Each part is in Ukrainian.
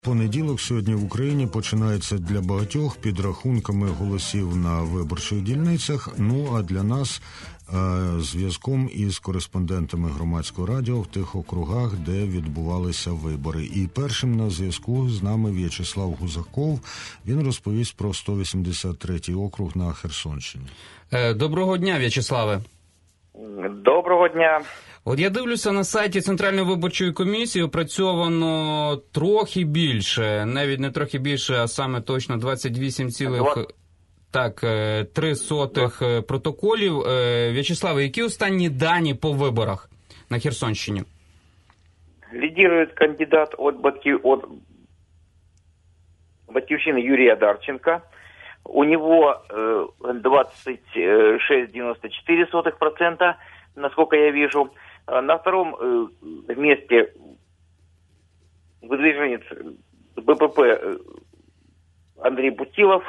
Понеділок сьогодні в Україні починається для багатьох підрахунками голосів на виборчих дільницях. Ну, а для нас зв'язком із кореспондентами Громадського радіо в тих округах, де відбувалися вибори. І першим на зв'язку з нами В'ячеслав Гузаков. Він розповість про 183-й округ на Херсонщині. Доброго дня, В'ячеславе. Доброго дня. От я дивлюся, на сайті Центральної виборчої комісії опрацьовано трохи більше, навіть не трохи більше, а саме точно 28,3 протоколів. В'ячеславе, які останні дані по виборах на Херсонщині? Лидирует кандидат от Батьківщины Юрия Одарченко. У него 26,94%, насколько я вижу. На втором месте выдвиженец БПП Андрей Путилов.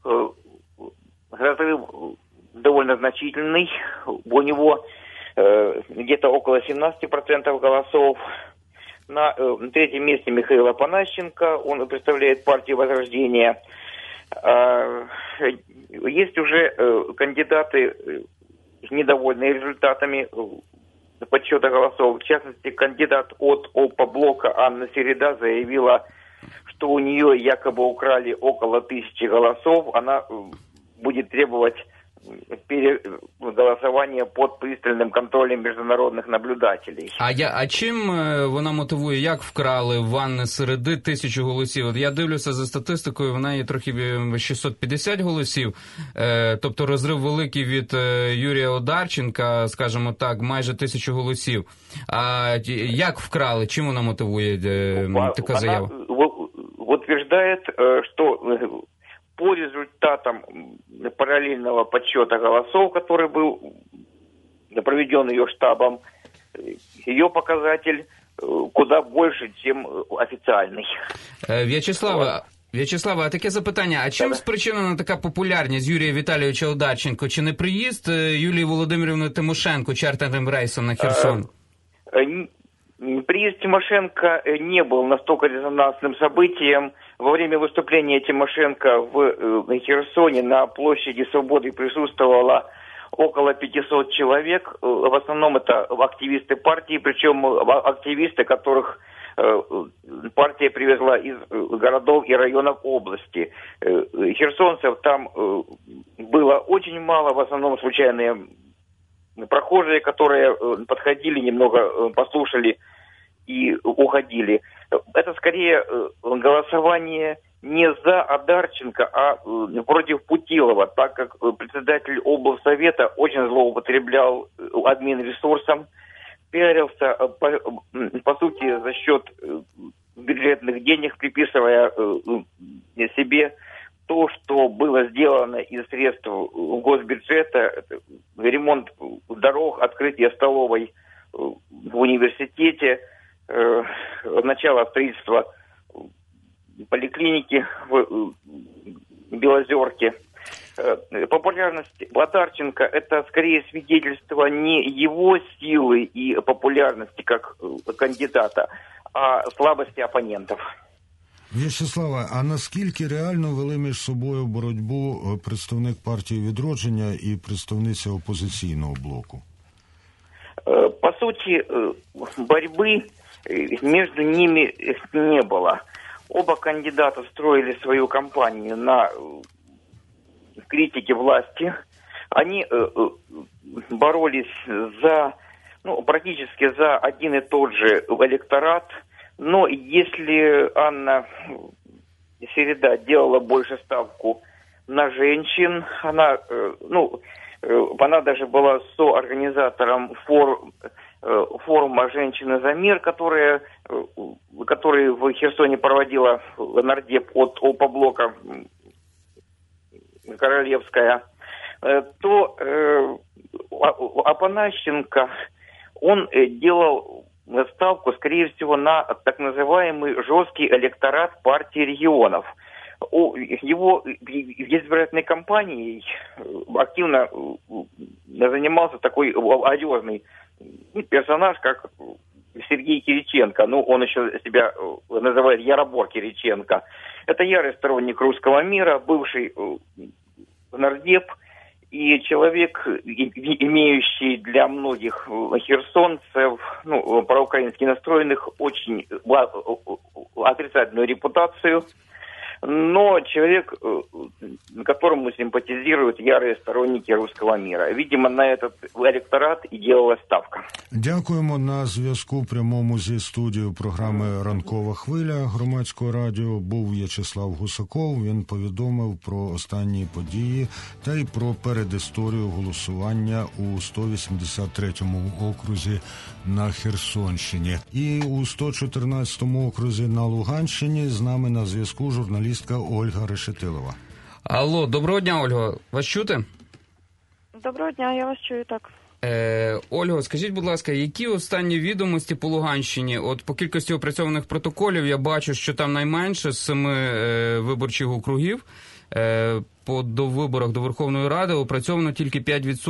Разрыв довольно значительный. У него где-то около 17% голосов. На третьем месте Михаил Апанасченко. Он представляет партию Возрождения. Есть уже кандидаты, недовольные результатами подсчета голосов. В частности, кандидат от ОП-блока Анна Середа заявила, что у нее якобы украли около 1000 голосов. Она будет требовать голосування під пристальним контролем міжнародних наблюдателей. А чим вона мотивує, як вкрали в Анни Середи 1000 голосів? От я дивлюся за статистикою, вона є трохи 650 голосів, тобто розрив великий від Юрія Одарченка, скажімо так, майже 1000 голосів. А як вкрали, чим вона мотивує така заява? Вона утверждает, что по результатам параллельного подсчета голосов, который был проведен ее штабом, ее показатель куда больше, чем официальный. В'ячеславе, а таке запитання, а чим спричинена така популярність Юрія Віталійовича Одарченко? Чи не приїзд Юлії Володимирівни Тимошенко чартерним рейсом на Херсон? Приезд Тимошенко не был настолько резонансным событием. Во время выступления Тимошенко в Херсоне на площади Свободы присутствовало около 500 человек. В основном это активисты партии, причем активисты, которых партия привезла из городов и районов области. Херсонцев там было очень мало, в основном случайные прохожие, которые подходили, немного послушали и уходили. Это скорее голосование не за Одарченко, а против Путилова, так как председатель облсовета очень злоупотреблял админресурсом, пиарился, по сути, за счет бюджетных денег, приписывая себе то, что было сделано из средств госбюджета, ремонт дорог, открытие столовой в университете, начало строительства поликлиники в Белозерке. Популярность Одарченко – это скорее свидетельство не его силы и популярности как кандидата, а слабости оппонентов. В'ячеславе, а наскільки реально вели між собою боротьбу представник партії «Відродження» і представниця опозиційного блоку? По сути, борьбы между ними не было. Оба кандидата строили свою кампанию на критике власти. Они боролись практически за один и тот же электорат. Но если Анна Середа делала больше ставку на женщин, она даже была соорганизатором форума «Женщины за мир», который в Херсоне проводила нардеп от ОП-блока Королевская, то Апанасченко, он делал ставку, скорее всего, на так называемый жесткий электорат партии регионов. Его избирательной кампанией активно занимался такой одиозный персонаж, как Сергей Кириченко, он еще себя называет Яробор Кириченко. Это ярый сторонник русского мира, бывший нардеп и человек, имеющий для многих херсонцев, проукраински настроенных, очень отрицательную репутацию. Но человек, которому симпатизируют ярые сторонники русского мира. Видимо, на этот електорат і ділилась ставка. Дякуємо. На зв'язку прямому зі студією програми «Ранкова хвиля» Громадського радіо був В'ячеслав Гусаков. Він повідомив про останні події та й про передісторію голосування у 183-му окрузі на Херсонщині. І у 114-му окрузі на Луганщині з нами на зв'язку журналістка Ольга Решетилова. Алло, доброго дня, Ольго. Вас чути? Доброго дня, я вас чую, так. Ольго, скажіть, будь ласка, які останні відомості по Луганщині? От по кількості опрацьованих протоколів я бачу, що там найменше з 7 виборчих округів до виборах до Верховної Ради опрацьовано тільки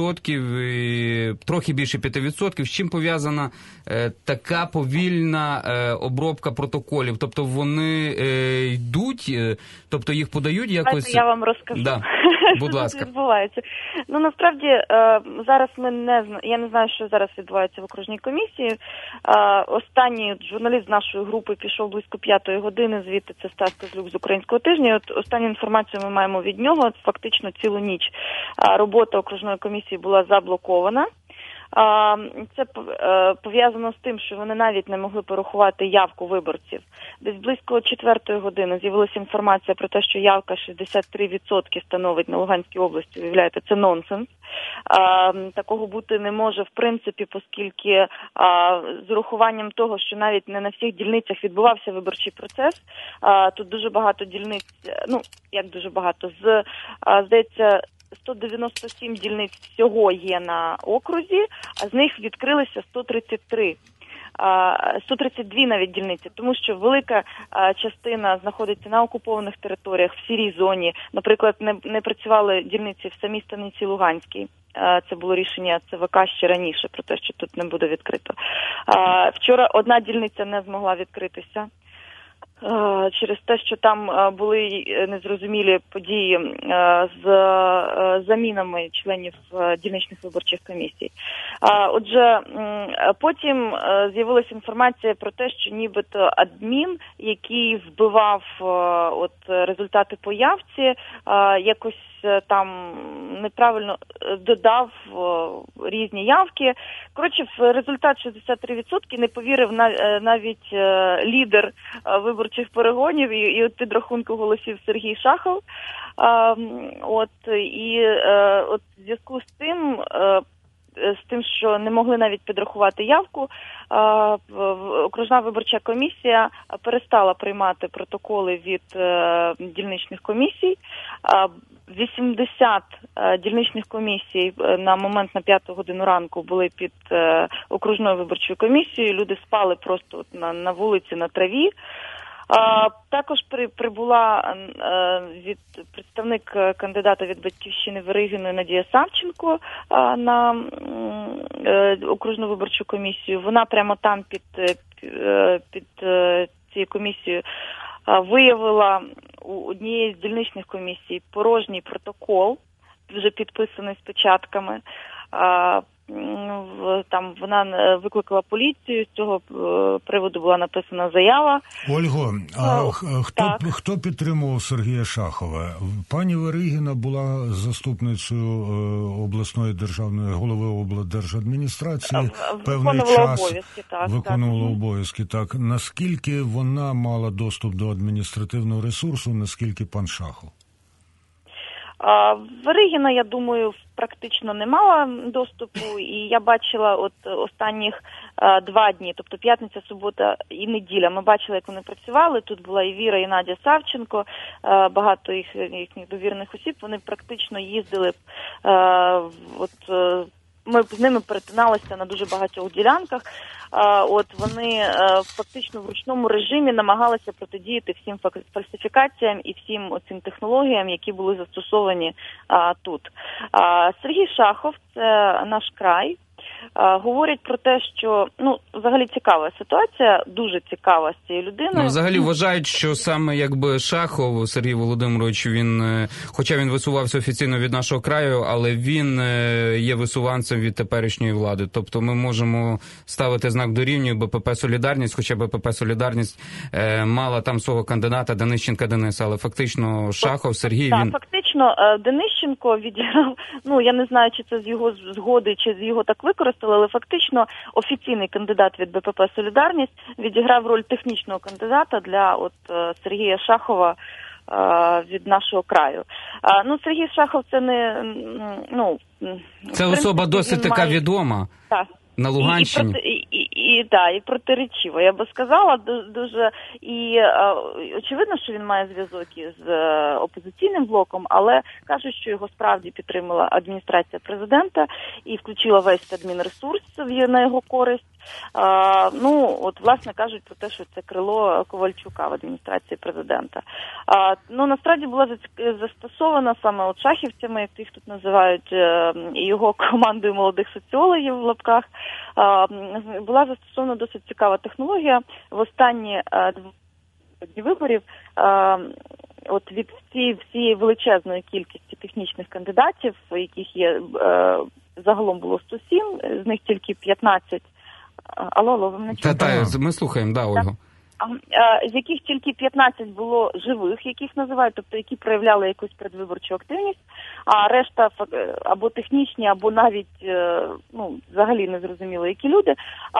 5%, трохи більше 5%. З чим пов'язана така повільна обробка протоколів? Тобто вони йдуть, тобто їх подають якось? Давайте я вам розкажу. Да. Будь ласка. Що відбувається. Насправді, зараз я не знаю, що зараз відбувається в окружній комісії. Останній журналіст з нашої групи пішов близько 5-ї години, звідти це Стас Козлюк з «Українського тижня». От останню інформацію ми маємо від нього. Фактично цілу ніч робота окружної комісії була заблокована. Це пов'язано з тим, що вони навіть не могли порахувати явку виборців. Десь близько 4-ї години з'явилася інформація про те, що явка 63% становить на Луганській області. Уявляєте, це нонсенс. Такого бути не може, в принципі, оскільки з урахуванням того, що навіть не на всіх дільницях відбувався виборчий процес, тут дуже багато дільниць, як дуже багато, здається, 197 дільниць всього є на окрузі, а з них відкрилися 132 навіть дільниці, тому що велика частина знаходиться на окупованих територіях, в сірій зоні. Наприклад, не працювали дільниці в самій станиці Луганській. Це було рішення ЦВК ще раніше про те, що тут не буде відкрито. Вчора одна дільниця не змогла відкритися через те, що там були незрозумілі події з замінами членів дільничних виборчих комісій. Отже, потім з'явилася інформація про те, що нібито адмін, який вбивав результати по явці, якось там неправильно додав різні явки. Коротше, в результат 63% не повірив навіть лідер виборчих перегонів і от підрахунку голосів Сергій Шахов. В зв'язку з тим, що не могли навіть підрахувати явку, окружна виборча комісія перестала приймати протоколи від дільничних комісій. 80 дільничних комісій на момент на 5 годину ранку були під окружною виборчою комісією. Люди спали просто на вулиці, на траві. Також прибула представник кандидата від «Батьківщини» Веригіної Надія Савченко на окружну виборчу комісію. Вона прямо там під цією комісією виявила у однієї з дільничних комісій порожній протокол, вже підписаний з печатками. Там вона викликала поліцію, з цього приводу була написана заява. Ольго, хто підтримував Сергія Шахова? Пані Веригіна була заступницею обласної державної голови облдержадміністрації. Певний час виконувала обов'язки. Так. Наскільки вона мала доступ до адміністративного ресурсу, наскільки пан Шахов? Веригіна, я думаю, практично не мала доступу, і я бачила останніх 2 дні, тобто п'ятниця, субота і неділя. Ми бачили, як вони працювали. Тут була і Віра, і Надя Савченко, багато їхніх довірених осіб. Вони практично їздили, ми з ними перетиналися на дуже багатьох ділянках. Вони фактично в ручному режимі намагалися протидіяти всім фальсифікаціям і всім оцим технологіям, які були застосовані тут. Сергій Шахов – це «Наш край». говорять про те, що, взагалі цікава ситуація, дуже цікава з цією людиною. Взагалі вважають, що саме якби Шахов Сергій Володимирович, хоча він висувався офіційно від «Нашого краю», але він є висуванцем від теперішньої влади. Тобто ми можемо ставити знак дорівнює БПП «Солідарність», хоча БПП «Солідарність» мала там свого кандидата Денищенка Дениса, але фактично Шахов Сергій... Так, фактично Денищенко відіграв, я не знаю, чи це з його згоди, чи з його так використали, але фактично офіційний кандидат від БПП «Солідарність» відіграв роль технічного кандидата для Сергія Шахова від «Нашого краю». Сергій Шахов це не, Це особа досить така відома. Так. На Луганщині. І протиречиво, я би сказала, дуже. І очевидно, що він має зв'язок із опозиційним блоком, але кажуть, що його справді підтримала адміністрація президента і включила весь адмінресурс на його користь. Власне, кажуть про те, що це крило Ковальчука в адміністрації президента. Насправді була застосована саме шахівцями, як їх тут називають, і його командою молодих соціологів в лапках, була застосована досить цікава технологія. В останні дні виборів від всієї величезної кількості технічних кандидатів, яких є, загалом було 107, з них тільки 15. Алло, ви мене чуєте? Ми слухаємо, Ольга. З яких тільки 15 було живих, яких називають, тобто які проявляли якусь передвиборчу активність, а решта або технічні, або навіть взагалі не зрозуміло, які люди.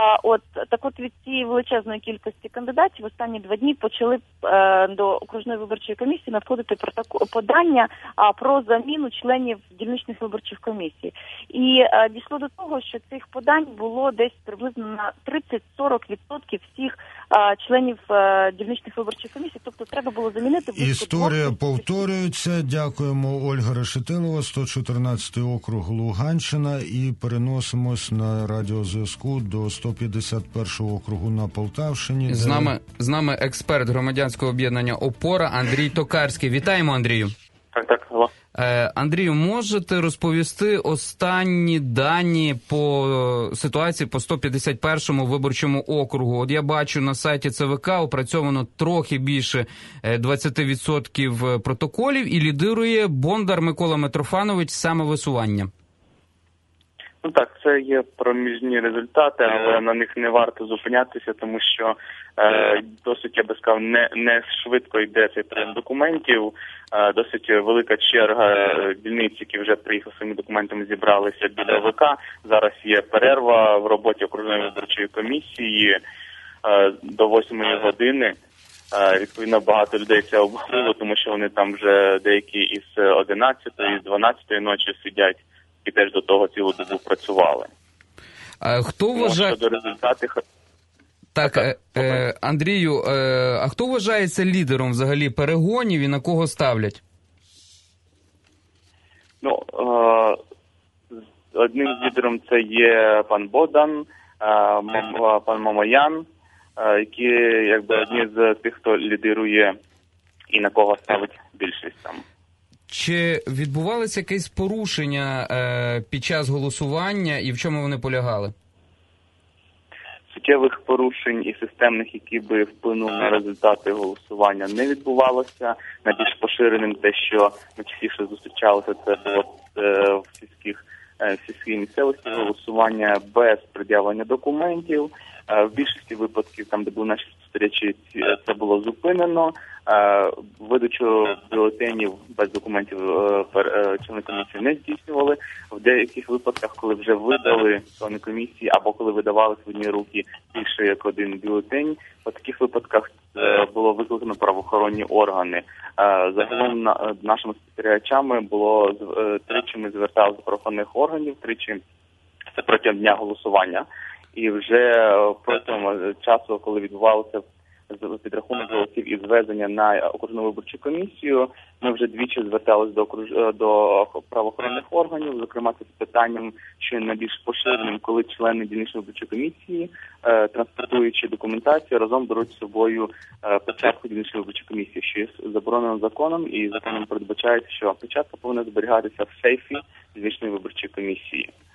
Від цієї величезної кількості кандидатів останні 2 дні почали до окружної виборчої комісії надходити подання про заміну членів дільничних виборчих комісій. І дійшло до того, що цих подань було десь приблизно на 30-40% всіх членів дільничних виборчих комісій, тобто треба було замінити... Історія повторюється. Дякуємо. Ольга Решетилова, 114 округ Луганщина, і переносимось на радіозв'язку до 151 округу на Полтавщині. З нами експерт громадянського об'єднання «Опора» Андрій Токарський. Вітаємо, Андрію. Так, алло. Андрію, можете розповісти останні дані по ситуації по 151-му виборчому округу? От я бачу на сайті ЦВК опрацьовано трохи більше 20% протоколів і лідирує Бондар Микола Митрофанович самовисування. Так, це є проміжні результати, але на них не варто зупинятися, тому що досить, я би сказав, не швидко йде цей прийом документів. Досить велика черга дільниць, які вже приїхали своїми документами, зібралися біля ВК. Зараз є перерва в роботі окружної виборчої комісії до 8 години. Відповідно, багато людей це обговорило, тому що вони там вже деякі із 11, із 12 ночі сидять і теж до того цілу добу працювали. Хто вважає... Щодо результатів... Так, Андрію, а хто вважається лідером взагалі перегонів і на кого ставлять? Одним з лідером це є пан Богдан, пан Мамоян, які одні з тих, хто лідирує і на кого ставить більшість там. Чи відбувалося якесь порушення під час голосування і в чому вони полягали? Суттєвих порушень і системних, які би вплинули на результати голосування, не відбувалося. Найбільш поширеним те, що найчастіше зустрічалося, це було в сільській місцевості голосування без пред'явлення документів. В більшості випадків, там, де були наші спостерігачі, це було зупинено. Видачу бюлетенів без документів члени комісії не здійснювали. В деяких випадках, коли вже видали члени комісії або коли видавалися в одні руки більше як один бюлетень, в таких випадках було викликано правоохоронні органи. Загалом нашими спостерігачами було тричі ми зверталися до правоохоронних органів, тричі це протягом дня голосування. І вже протягом часу, коли відбувалося підрахунок голосів і звезення на окружну виборчу комісію, ми вже двічі зверталися до правоохоронних органів, зокрема це з питанням, що найбільш поширеним, коли члени дільничної виборчої комісії, транспортуючи документацію, разом беруть з собою печатку дільничної виборчої комісії, що є заборонено законом, і законом передбачається, що печатка повинна зберігатися в сейфі дільничної виборчої комісії.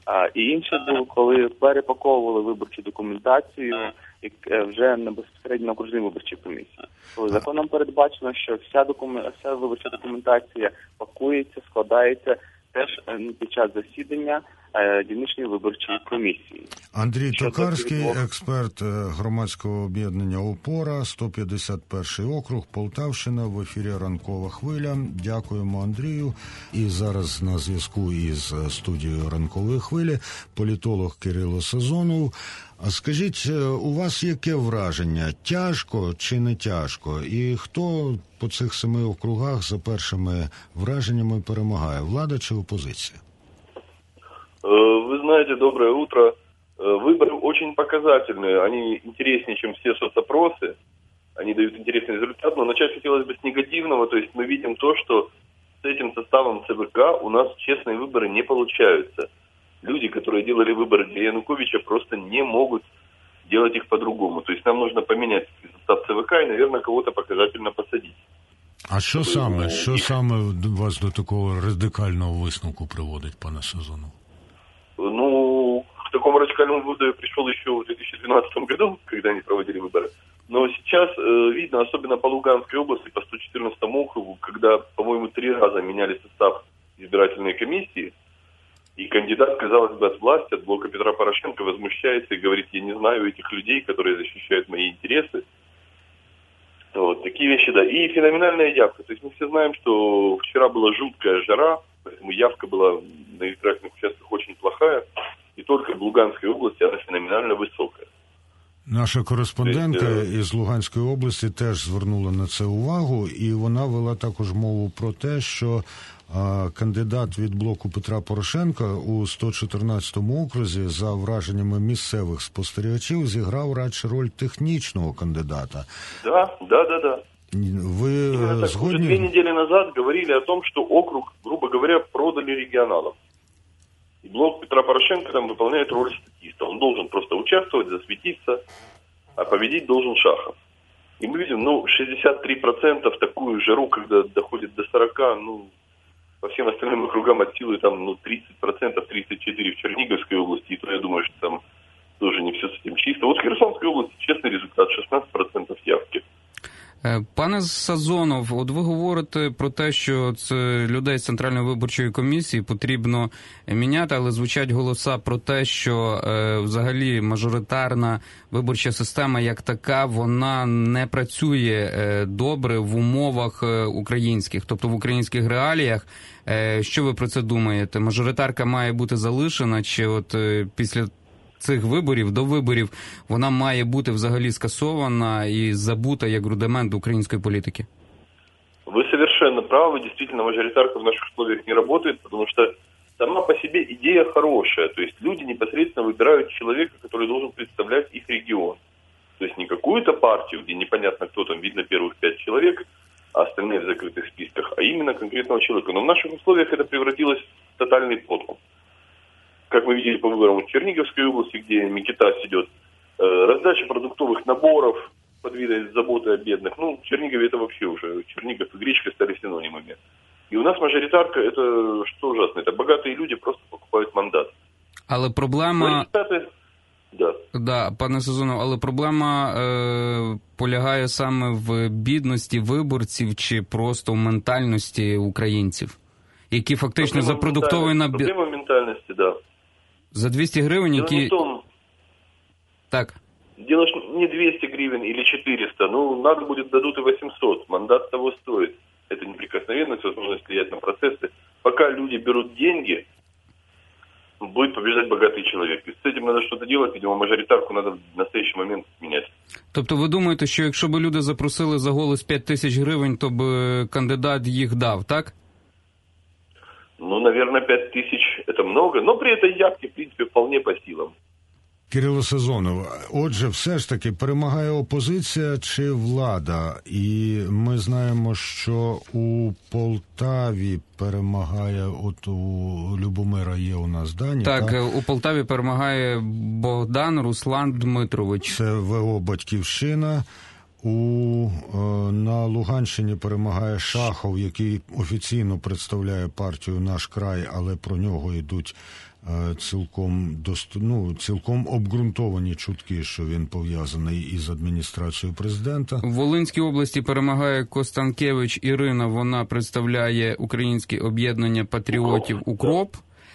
І інше було, коли перепаковували виборчу документацію вже на безпосередньо окружній виборчій комісії. Коли законом передбачено, що вся виборча документація пакується, складається теж під час засідання дільничної виборчої комісії. Андрій Токарський, експерт громадського об'єднання «Опора», 151 округ, Полтавщина, в ефірі «Ранкова хвиля». Дякуємо Андрію. І зараз на зв'язку із студією «Ранкової хвилі» політолог Кирило Сазонов. А скажіть, у вас яке враження? Тяжко чи не тяжко? І хто по цих 7 округах за першими враженнями перемагає? Влада чи опозиція? Вы знаете, доброе утро. Выборы очень показательные. Они интереснее, чем все соцопросы. Они дают интересный результат. Но начать хотелось бы с негативного. То есть мы видим то, что с этим составом ЦВК у нас честные выборы не получаются. Люди, которые делали выборы для Януковича, просто не могут делать их по-другому. То есть нам нужно поменять состав ЦВК и, наверное, кого-то показательно посадить. А що саме вас до такого радикального висновку приводить, пане Сазонов? Ну, к такому радикальному выводу я пришел еще в 2012 году, когда они проводили выборы. Но сейчас видно, особенно по Луганской области, по 114 округу, когда, по-моему, 3 раза меняли состав избирательной комиссии, и кандидат, казалось бы, от власти, от блока Петра Порошенко, возмущается и говорит: я не знаю этих людей, которые защищают мои интересы. Вот, такие вещи, да. И феноменальная явка. То есть мы все знаем, что вчера была жуткая жара, поэтому явка была на избирательных участках очень плохая, и только в Луганской области она феноменально высокая. Наша кореспондентка із Луганської області теж звернула на це увагу, і вона вела також мову про те, що кандидат від блоку Петра Порошенка у 114-му окрузі, за враженнями місцевих спостерігачів, зіграв радше роль технічного кандидата. Да. Ви згодні? Уже 2 недели назад говорили о том, что округ, грубо говоря, продали регионалам. И блок Петра Порошенко там выполняет роль статиста. Он должен просто участвовать, засветиться, а победить должен Шахов. И мы видим, 63% в такую жару, когда доходит до 40%, по всем остальным округам от силы там, 30%, 34% в Черниговской области, и то я думаю, что там тоже не все с этим чисто. Вот в Херсонской области честный результат, 16% явки. Пане Сазонов, от ви говорите про те, що це людей з Центральної виборчої комісії потрібно міняти, але звучать голоса про те, що взагалі мажоритарна виборча система як така, вона не працює добре в умовах українських, тобто в українських реаліях. Що ви про це думаєте? Мажоритарка має бути залишена, чи от після цих виборів, до виборів, вона має бути взагалі скасована і забута як рудимент української політики? Вы совершенно правы. Действительно, мажоритарка в наших условиях не работает, потому что сама по себе идея хорошая. То есть люди непосредственно выбирают человека, который должен представлять их регион. То есть не какую-то партию, где непонятно кто там, видно первых 5 человек, а остальные в закрытых списках, а именно конкретного человека. Но в наших условиях это превратилось в тотальный подкуп. Как мы видели по выборам в Черниговской области, где Микитас идет, раздача продуктовых наборов под видом заботы о бедных. В Чернигове это вообще уже, Чернигов и гречка стали синонимами. И у нас мажоритарка, это что ужасно, это богатые люди просто покупают мандат. Але проблема... Да. Да, пане Сазонов, але проблема полягає саме в бідності виборців чи просто в ментальності українців, які фактично за продуктовий набір... Проблема ментальності, да. За 200 гривень, які... Так. Дело не 200 гривен или 400, надо будет дадут и 800. Мандат того стоит. Это неприкосновенность, возможность влиять на процессы. Пока люди берут деньги, будет побеждать богатый человек. И с этим надо что-то делать, видимо, мажоритарку надо в настоящий момент менять. Тобто ви думаєте, що якщо б люди запросили за голос 5 тисяч гривень, то б кандидат їх дав, так? Наверное, 5 тысяч это много, но при этой явке, в принципе, вполне по силам. Кирило Сазонов, отже, все ж таки перемагає опозиція чи влада? І ми знаємо, що у Полтаві перемагає, от у Любомира є у нас дані. Так, у Полтаві перемагає Богдан Руслан Дмитрович. Це ВО «Батьківщина». На Луганщині перемагає Шахов, який офіційно представляє партію «Наш край», але про нього йдуть цілком обґрунтовані чутки, що він пов'язаний із адміністрацією президента. В Волинській області перемагає Костанкевич Ірина, вона представляє Українське об'єднання патріотів «Укроп».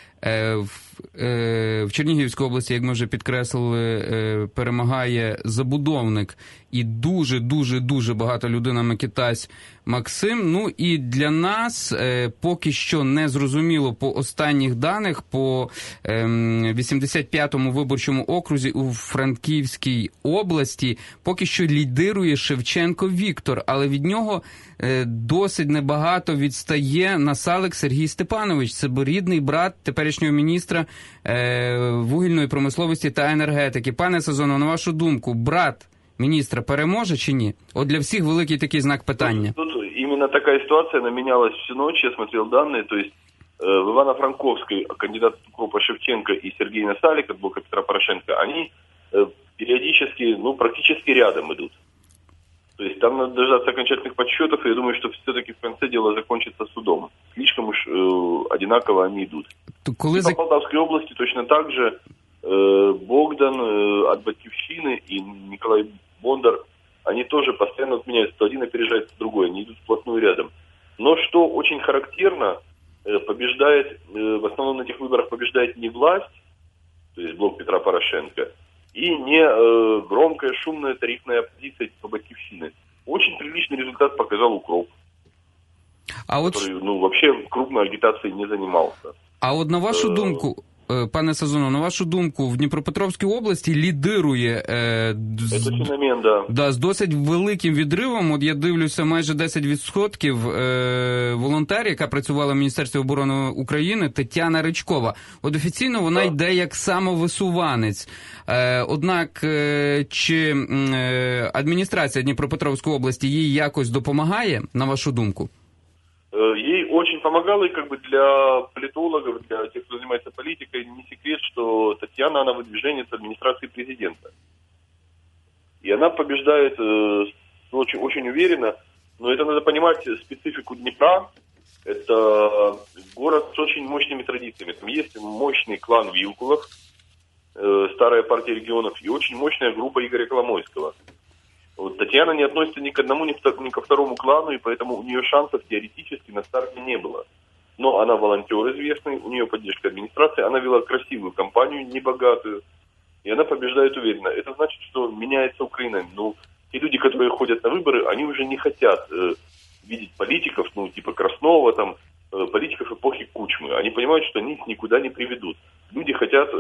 В Чернігівській області, як ми вже підкреслили, перемагає забудовник і дуже багато людина Микитась Максим. Ну і для нас поки що не зрозуміло по останніх даних, по 85-му виборчому окрузі у Франківській області поки що лідирує Шевченко Віктор, але від нього досить небагато відстає Насалик Сергій Степанович. Це рідний брат теперішнього міністра вугільної промисловості та енергетики. Пане Сазонов, на вашу думку, брат міністра переможе чи ні? От для всіх великий такий знак питання. Тут именно такая ситуация, она менялась всю ночь, я смотрел данные, то есть в Ивано-Франковской кандидат Укропа Шевченко и Сергей Насалик от блока Петра Порошенко, они периодически, практически рядом идут. То есть там надо дождаться окончательных подсчетов, и я думаю, что все-таки в конце дело закончится судом. Слишком уж одинаково они идут. По Полтавской области точно так же Богдан от Батьківщины и Николай Бондар, они тоже постоянно отменяются, то один опережает другой, они идут вплотную рядом. Но что очень характерно, побеждает, в основном на этих выборах побеждает не власть, то есть блок Петра Порошенко, и не громкая, шумная тарифная оппозиция по Батьківщине. Очень приличный результат показал Укроп, который, вообще крупной агитацией не занимался. А от на вашу думку, пане Сазонов, на вашу думку, в Дніпропетровській області лідирує з досить великим відривом. От я дивлюся, майже 10% волонтер, яка працювала в Міністерстві оборони України, Тетяна Ричкова. От офіційно вона йде як самовисуванець. Однак, чи адміністрація Дніпропетровської області їй якось допомагає, на вашу думку? Ей очень помогало, и для политологов, для тех, кто занимается политикой, не секрет, что Татьяна, она выдвиженец администрации президента. И она побеждает очень, очень уверенно, но это надо понимать специфику Днепра. Это город с очень мощными традициями. Там есть мощный клан Вилкулов, старая партия регионов, и очень мощная группа Игоря Коломойского. Вот Татьяна не относится ни к одному, ни ко второму клану, и поэтому у нее шансов теоретически на старте не было. Но она волонтер известный, у нее поддержка администрации, она вела красивую кампанию, небогатую, и она побеждает уверенно. Это значит, что меняется Украина. Те люди, которые ходят на выборы, они уже не хотят видеть политиков, типа Краснова, политиков эпохи Кучмы. Они понимают, что они их никуда не приведут. Люди хотят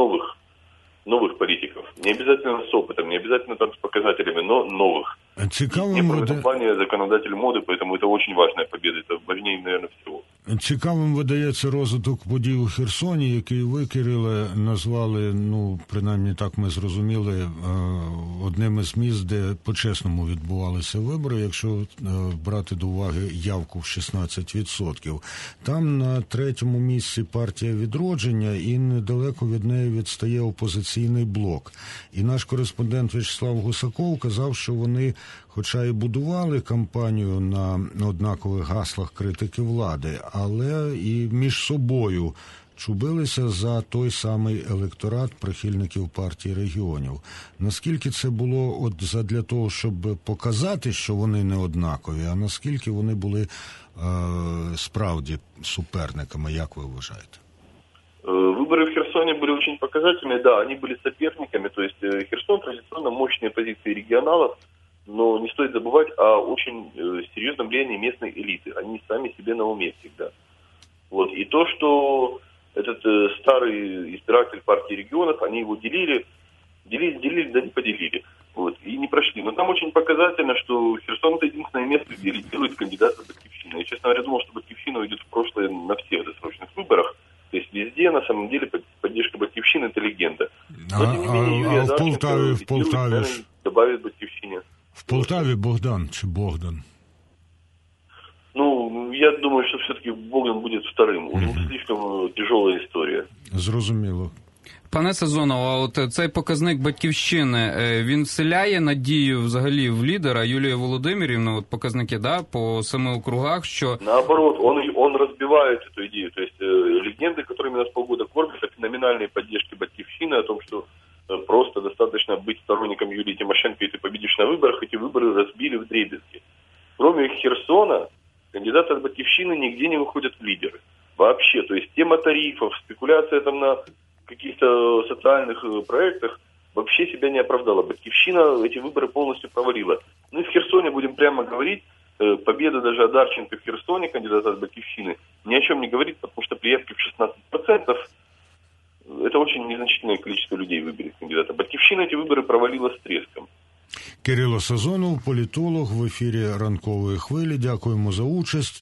новых политиков. Не обязательно с опытом, не обязательно с показателями, но новых. Днепр в этом плане законодатель моды, поэтому это очень важная победа. Это важнее, наверное, всего. Цікавим видається розвиток подій у Херсоні, який ви, Кириле, назвали, принаймні так ми зрозуміли, одним із міст, де по-чесному відбувалися вибори, якщо брати до уваги явку в 16%. Там на третьому місці партія «Відродження» і недалеко від неї відстає опозиційний блок. І наш кореспондент В'ячеслав Гусаков казав, що вони, хоча і будували кампанію на однакових гаслах критики влади, але і між собою чубилися за той самий електорат прихильників партії регіонів. Наскільки це було задля того, щоб показати, що вони не однакові, а наскільки вони були справді суперниками, як ви вважаєте? Выборы в Херсоне были очень показательные, да, они были соперниками, то есть Херсон традиционно мощные позиции регионалов, но не стоит забывать о очень серьезном влиянии местной элиты. Они сами себе на уме всегда. Вот. И то, что этот старый избиратель партии регионов, они его делили, да не поделили. Вот. И не прошли. Но там очень показательно, что Херсон — это единственное место, где лидирует кандидат от Батьківщины. Я, честно говоря, думал, что Батьківщина уйдет в прошлое на всех досрочных выборах. То есть везде, на самом деле, поддержка Батьківщины — это легенда. Но, тем не менее, Юрий Одарченко в Полтаве добавит Батьківщине. В Полтаві Богдан чи Богдан? Я думаю, что все-таки Богдан будет вторым. У него слишком тяжелая история. Зрозуміло. Пане Сазонов, а от цей показник «Батьківщини», він вселяє надію взагалі в лідера Юлії Володимирівни, от показники, да, по 7 округах, що... Наоборот, он разбивает эту идею. То есть легенды, которыми нас полгода кормят, о феноменальной поддержке «Батьківщины», о том, что просто достаточно быть сторонником Юлии Тимошенко, и ты победишь на выборах, эти выборы разбили вдребезги. Кроме Херсона, кандидаты от «Батьківщины» нигде не выходят в лидеры. Вообще, то есть тема тарифов, спекуляция там на каких-то социальных проектах вообще себя не оправдала. «Батьківщина» эти выборы полностью провалила. Ну и в Херсоне, будем прямо говорить, победа даже Одарченко в Херсоне, кандидата от «Батьківщины», ни о чем не говорит, потому что при явке в 16% это очень незначительное количество людей выберет кандидата. «Батьківщина» эти выборы провалила с треском. Кирило Сазонов, політолог, в ефірі «Ранкової хвилі». Дякуємо за участь.